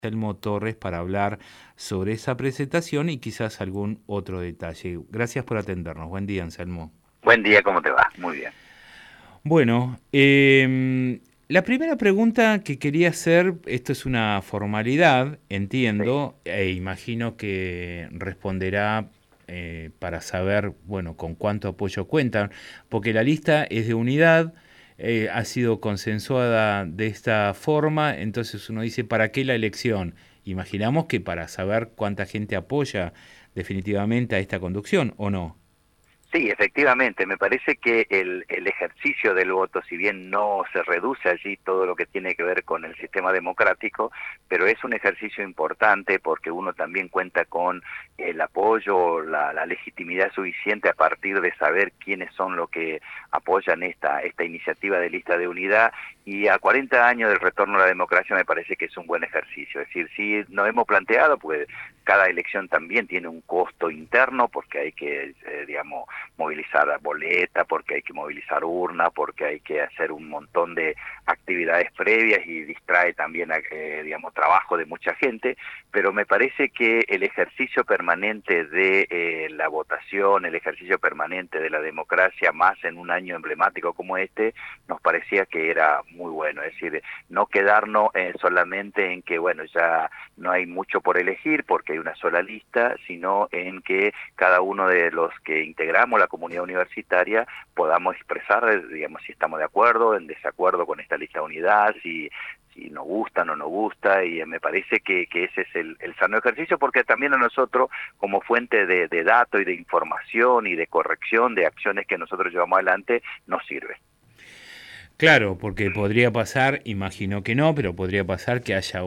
Anselmo Torres para hablar sobre esa presentación y quizás algún otro detalle. Gracias por atendernos. Buen día, Anselmo. Buen día, ¿cómo te va? Muy bien. Bueno, la primera pregunta que quería hacer, esto es una formalidad, Sí, entiendo, e imagino que responderá para saber, bueno, con cuánto apoyo cuentan, porque la lista es de unidad, ha sido consensuada de esta forma, entonces uno dice, ¿para qué la elección? Imaginamos que para saber cuánta gente apoya definitivamente a esta conducción, ¿o no? sí, efectivamente, me parece que el ejercicio del voto, si bien no se reduce allí todo lo que tiene que ver con el sistema democrático, pero es un ejercicio importante porque uno también cuenta con el apoyo, la legitimidad suficiente a partir de saber quiénes son los que apoyan esta iniciativa de lista de unidad, y a 40 años del retorno a la democracia me parece que es un buen ejercicio. Es decir, sí nos hemos planteado, pues cada elección también tiene un costo interno porque hay que, digamos, movilizar boleta, porque hay que movilizar urna, porque hay que hacer un montón de actividades previas y distrae también, digamos, trabajo de mucha gente, pero me parece que el ejercicio permanente de la votación, el ejercicio permanente de la democracia, más en un año emblemático como este, nos parecía que era muy bueno. Es decir, no quedarnos solamente en que, bueno, ya no hay mucho por elegir porque hay una sola lista, sino en que cada uno de los que integramos la comunidad universitaria podamos expresar, digamos, si estamos de acuerdo, en desacuerdo con esta lista de unidad, si nos gusta o no nos gusta, y me parece que ese es el sano ejercicio, porque también a nosotros, como fuente de datos y de información y de corrección de acciones que nosotros llevamos adelante, nos sirve. Claro, porque podría pasar, imagino que no, pero podría pasar que haya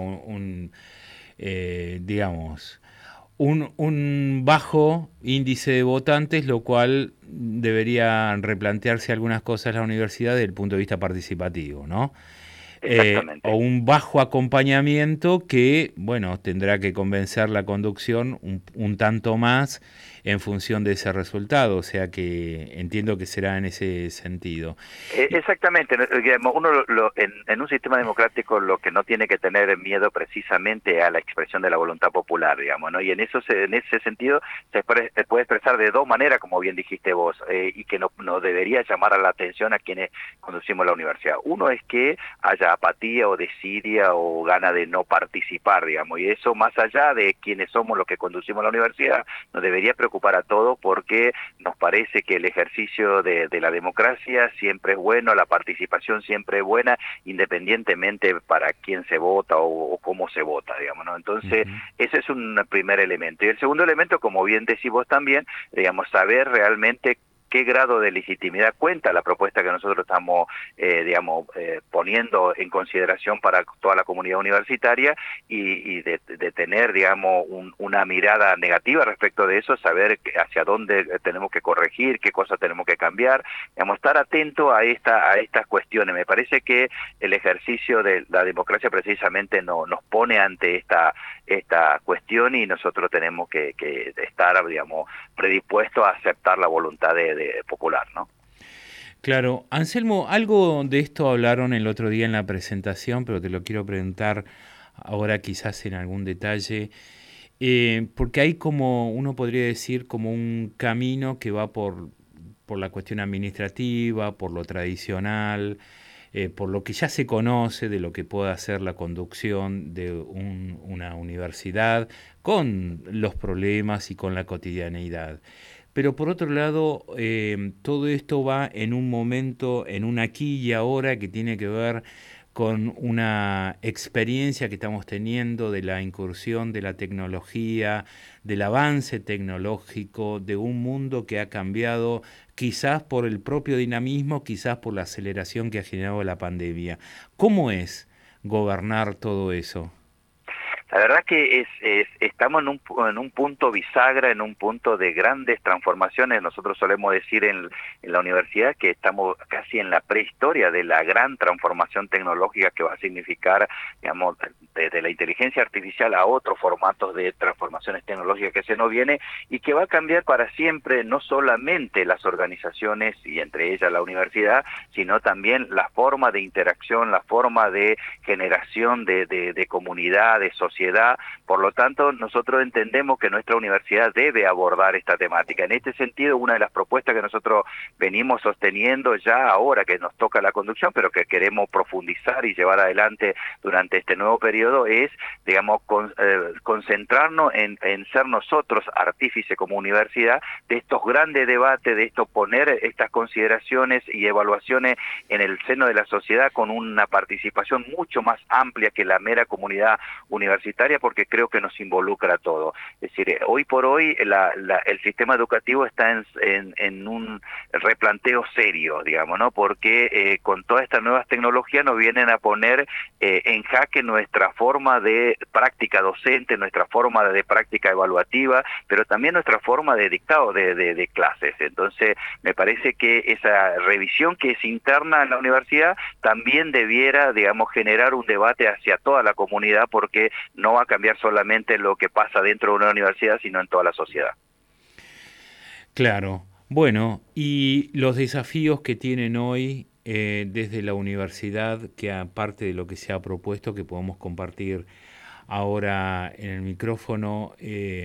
digamos, un bajo índice de votantes, lo cual debería replantearse algunas cosas la universidad desde el punto de vista participativo, ¿no? O Exactamente. un bajo acompañamiento que, bueno, tendrá que convencer la conducción un tanto más en función de ese resultado, o sea que entiendo que será en ese sentido. Y- Exactamente, ¿no? Digamos, uno en un sistema democrático lo que no tiene que tener miedo precisamente a la expresión de la voluntad popular, digamos, ¿no? Y en ese sentido se puede expresar de dos maneras, como bien dijiste vos, y que no debería llamar a la atención a quienes conducimos la universidad. Uno es que haya apatía o desidia o gana de no participar, digamos, y eso más allá de quienes somos los que conducimos la universidad, nos debería preocupar a todos porque nos parece que el ejercicio de la democracia siempre es bueno, la participación siempre es buena, independientemente para quién se vota o cómo se vota, digamos, ¿no? Entonces, Ujú. ese es un primer elemento. Y el segundo elemento, como bien decís vos también, digamos, saber realmente qué grado de legitimidad cuenta la propuesta que nosotros estamos, digamos, poniendo en consideración para toda la comunidad universitaria, y de tener, digamos, una mirada negativa respecto de eso, saber hacia dónde tenemos que corregir, qué cosas tenemos que cambiar, digamos, estar atento a estas cuestiones. Me parece que el ejercicio de la democracia precisamente nos pone ante esta cuestión, y nosotros tenemos que estar, digamos, predispuestos a aceptar la voluntad de popular, ¿no? Claro, Anselmo, algo de esto hablaron el otro día en la presentación, pero te lo quiero preguntar ahora quizás en algún detalle, porque hay como, uno podría decir, como un camino que va por la cuestión administrativa, por lo tradicional, por lo que ya se conoce de lo que puede hacer la conducción de una universidad, con los problemas y con la cotidianeidad. Pero por otro lado, todo esto va en un momento, en un aquí y ahora que tiene que ver con una experiencia que estamos teniendo de la incursión de la tecnología, del avance tecnológico, de un mundo que ha cambiado quizás por el propio dinamismo, quizás por la aceleración que ha generado la pandemia. ¿Cómo es gobernar todo eso? La verdad que estamos en un punto bisagra, en un punto de grandes transformaciones. Nosotros solemos decir en la universidad que estamos casi en la prehistoria de la gran transformación tecnológica que va a significar, digamos, desde la inteligencia artificial a otros formatos de transformaciones tecnológicas que se nos viene, y que va a cambiar para siempre no solamente las organizaciones y entre ellas la universidad, sino también la forma de interacción, la forma de generación de comunidad, de sociedad, sociedad. Por lo tanto, nosotros entendemos que nuestra universidad debe abordar esta temática. En este sentido, una de las propuestas que nosotros venimos sosteniendo ya ahora que nos toca la conducción, pero que queremos profundizar y llevar adelante durante este nuevo periodo, es, digamos, concentrarnos en ser nosotros artífices como universidad de estos grandes debates, de esto poner estas consideraciones y evaluaciones en el seno de la sociedad con una participación mucho más amplia que la mera comunidad universitaria, porque creo que nos involucra a todos. Es decir, hoy por hoy el sistema educativo está en un replanteo serio, digamos, ¿no? Porque con todas estas nuevas tecnologías nos vienen a poner en jaque nuestra forma de práctica docente, nuestra forma de práctica evaluativa, pero también nuestra forma de dictado de clases. Entonces, me parece que esa revisión que es interna en la universidad también debiera, digamos, generar un debate hacia toda la comunidad, porque no va a cambiar solamente lo que pasa dentro de una universidad, sino en toda la sociedad. Claro. Bueno, y los desafíos que tienen hoy desde la universidad, que aparte de lo que se ha propuesto, que podemos compartir ahora en el micrófono,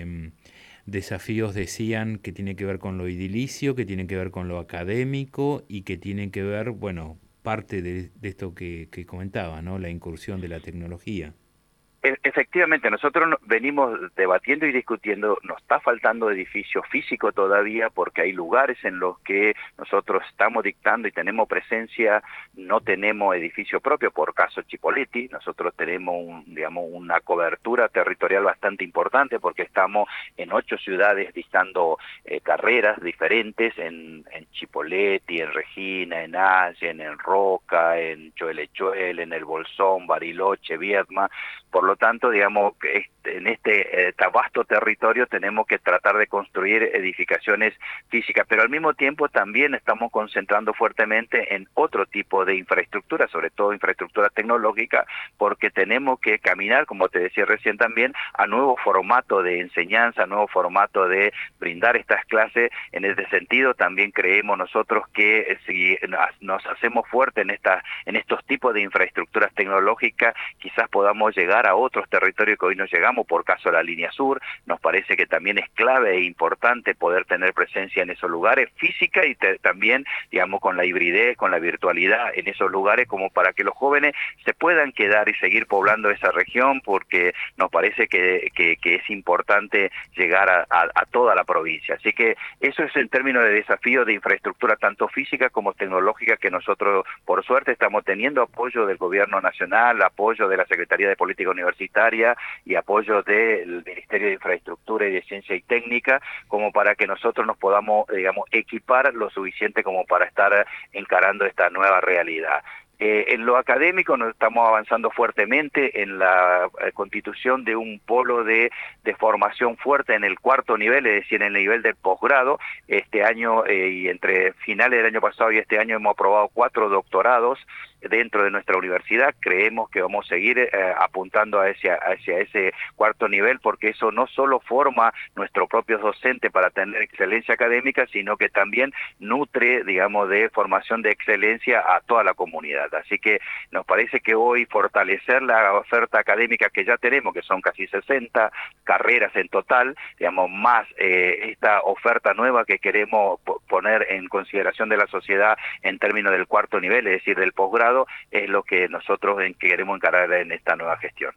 desafíos decían que tiene que ver con lo edilicio, que tienen que ver con lo académico y que tienen que ver, bueno, parte de esto que comentaba, ¿no? La incursión de la tecnología. Efectivamente, nosotros venimos debatiendo y discutiendo, nos está faltando edificio físico todavía porque hay lugares en los que nosotros estamos dictando y tenemos presencia, no tenemos edificio propio, por caso Chipoleti, nosotros tenemos digamos, una cobertura territorial bastante importante porque estamos en 8 ciudades dictando carreras diferentes en Chipoleti, en Regina, en Allen, en Roca, en Choelechuel, en El Bolsón, Bariloche, Viedma. Por lo tanto, digamos, en este vasto territorio tenemos que tratar de construir edificaciones físicas, pero al mismo tiempo también estamos concentrando fuertemente en otro tipo de infraestructura, sobre todo infraestructura tecnológica, porque tenemos que caminar, como te decía recién también, a nuevo formato de enseñanza, nuevo formato de brindar estas clases. En ese sentido, también creemos nosotros que si nos hacemos fuerte en estos tipos de infraestructuras tecnológicas, quizás podamos llegar a otros territorios que hoy no llegamos, por caso la línea sur. Nos parece que también es clave e importante poder tener presencia en esos lugares, física y también, digamos, con la hibridez, con la virtualidad en esos lugares, como para que los jóvenes se puedan quedar y seguir poblando esa región, porque nos parece que es importante llegar a toda la provincia. Así que eso es en términos de desafío de infraestructura tanto física como tecnológica, que nosotros, por suerte, estamos teniendo apoyo del Gobierno Nacional, apoyo de la Secretaría de Política Universitaria y apoyo del Ministerio de Infraestructura y de Ciencia y Técnica, como para que nosotros nos podamos, digamos, equipar lo suficiente como para estar encarando esta nueva realidad. En lo académico nos estamos avanzando fuertemente en la constitución de un polo de formación fuerte en el 4º nivel, es decir, en el nivel del posgrado. Este año y entre finales del año pasado y este año hemos aprobado 4 doctorados dentro de nuestra universidad. Creemos que vamos a seguir apuntando hacia ese 4º nivel, porque eso no solo forma nuestros propios docentes para tener excelencia académica, sino que también nutre, digamos, de formación de excelencia a toda la comunidad. Así que nos parece que hoy fortalecer la oferta académica que ya tenemos, que son casi 60 carreras en total, digamos, más esta oferta nueva que queremos poner en consideración de la sociedad en términos del 4º nivel, es decir, del posgrado, es lo que nosotros queremos encarar en esta nueva gestión.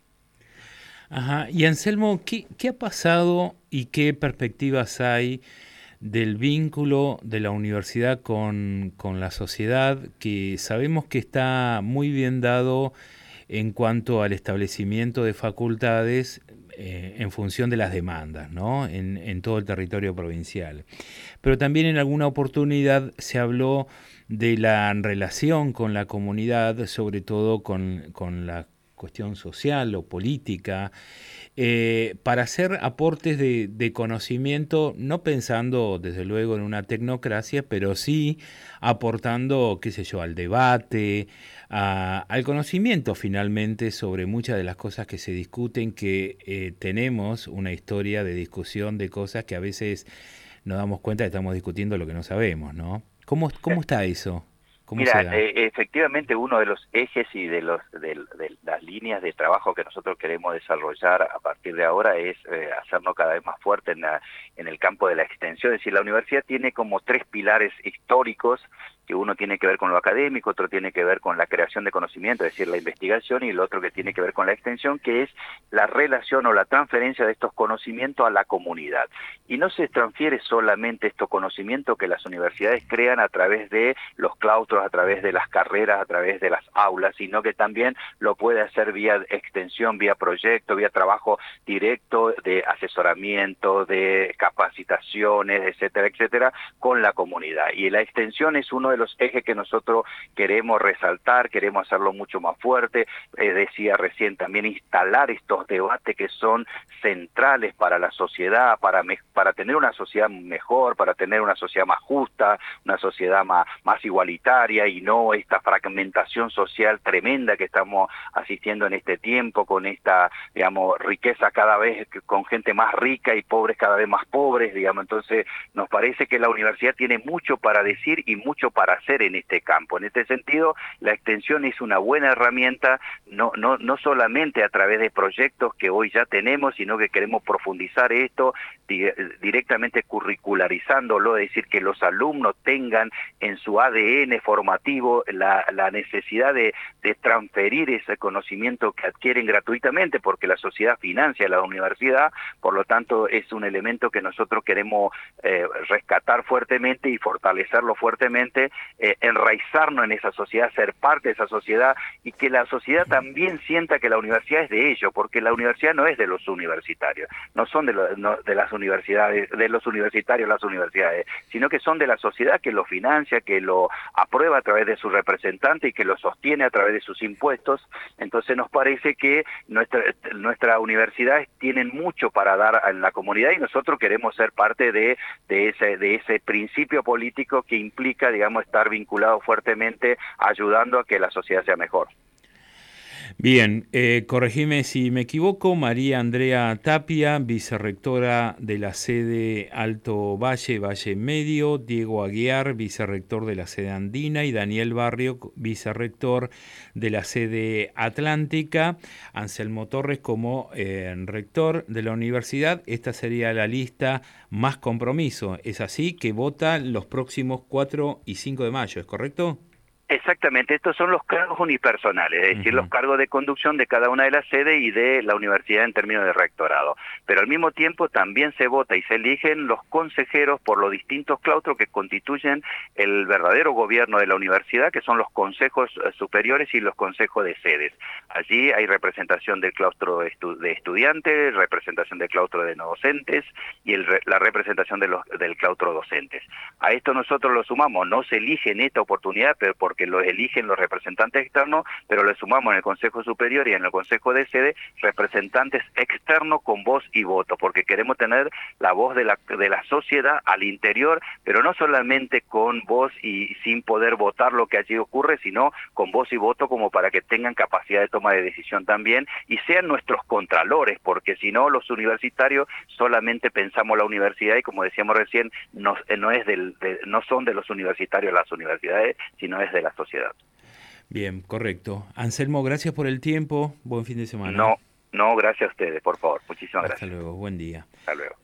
Ajá. Y Anselmo, ¿qué ha pasado y qué perspectivas hay del vínculo de la universidad con la sociedad, que sabemos que está muy bien dado en cuanto al establecimiento de facultades en función de las demandas, ¿no? En todo el territorio provincial? Pero también en alguna oportunidad se habló de la relación con la comunidad, sobre todo con la cuestión social o política, para hacer aportes de conocimiento, no pensando desde luego en una tecnocracia, pero sí aportando, qué sé yo, al debate, al conocimiento finalmente sobre muchas de las cosas que se discuten, que tenemos una historia de discusión de cosas que a veces nos damos cuenta que estamos discutiendo lo que no sabemos, ¿no? ¿Cómo está eso? ¿Cómo se Mira, da? efectivamente uno de los ejes y de las líneas de trabajo que nosotros queremos desarrollar a partir de ahora es hacernos cada vez más fuerte en el campo de la extensión. Es decir, la universidad tiene como tres pilares históricos, que uno tiene que ver con lo académico, otro tiene que ver con la creación de conocimiento, es decir, la investigación, y el otro que tiene que ver con la extensión, que es la relación o la transferencia de estos conocimientos a la comunidad. Y no se transfiere solamente estos conocimientos que las universidades crean a través de los claustros, a través de las carreras, a través de las aulas, sino que también lo puede hacer vía extensión, vía proyecto, vía trabajo directo de asesoramiento, de capacitaciones, etcétera, etcétera, con la comunidad. Y la extensión es uno de los ejes que nosotros queremos resaltar, queremos hacerlo mucho más fuerte. Decía recién también instalar estos debates que son centrales para la sociedad, para tener una sociedad mejor, para tener una sociedad más justa, una sociedad más igualitaria, y no esta fragmentación social tremenda que estamos asistiendo en este tiempo, con esta, digamos, riqueza cada vez con gente más rica y pobres cada vez más pobres, digamos. Entonces nos parece que la universidad tiene mucho para decir y mucho para hacer en este campo. En este sentido, la extensión es una buena herramienta, no solamente a través de proyectos que hoy ya tenemos, sino que queremos profundizar esto directamente curricularizándolo, es decir, que los alumnos tengan en su ADN formativo la necesidad de transferir ese conocimiento que adquieren gratuitamente, porque la sociedad financia la universidad. Por lo tanto es un elemento que nosotros queremos rescatar fuertemente y fortalecerlo fuertemente, enraizarnos en esa sociedad, ser parte de esa sociedad, y que la sociedad también sienta que la universidad es de ellos, porque la universidad no es de los universitarios, no son de las universidades, de los universitarios las universidades, sino que son de la sociedad que lo financia, que lo aprueba a través de sus representantes y que lo sostiene a través de sus impuestos. Entonces nos parece que nuestras universidades tienen mucho para dar en la comunidad, y nosotros queremos ser parte de ese principio político que implica, digamos, estar vinculado fuertemente ayudando a que la sociedad sea mejor. Bien, corregime si me equivoco, María Andrea Tapia, vicerrectora de la sede Alto Valle, Valle Medio, Diego Aguiar, vicerrector de la sede Andina, y Daniel Barrio, vicerrector de la sede Atlántica, Anselmo Torres como rector de la universidad. Esta sería la lista más compromiso, ¿es así? Que vota los próximos 4 y 5 de mayo, ¿es correcto? Exactamente, estos son los cargos unipersonales, es decir, los cargos de conducción de cada una de las sedes y de la universidad en términos de rectorado. Pero al mismo tiempo también se vota y se eligen los consejeros por los distintos claustros que constituyen el verdadero gobierno de la universidad, que son los consejos superiores y los consejos de sedes. Allí hay representación del claustro de estudiantes, representación del claustro de no docentes y la representación del claustro docentes. A esto nosotros lo sumamos, no se elige en esta oportunidad, pero porque los eligen los representantes externos, pero le sumamos en el Consejo Superior y en el Consejo de Sede representantes externos con voz y voto, porque queremos tener la voz de la sociedad al interior, pero no solamente con voz y sin poder votar lo que allí ocurre, sino con voz y voto como para que tengan capacidad de toma de decisión también y sean nuestros contralores, porque si no, los universitarios solamente pensamos la universidad y, como decíamos recién, no son de los universitarios las universidades, sino es de la sociedad. Bien, correcto. Anselmo, gracias por el tiempo. Buen fin de semana. No, gracias a ustedes, por favor. Muchísimas gracias. Hasta luego, buen día. Hasta luego.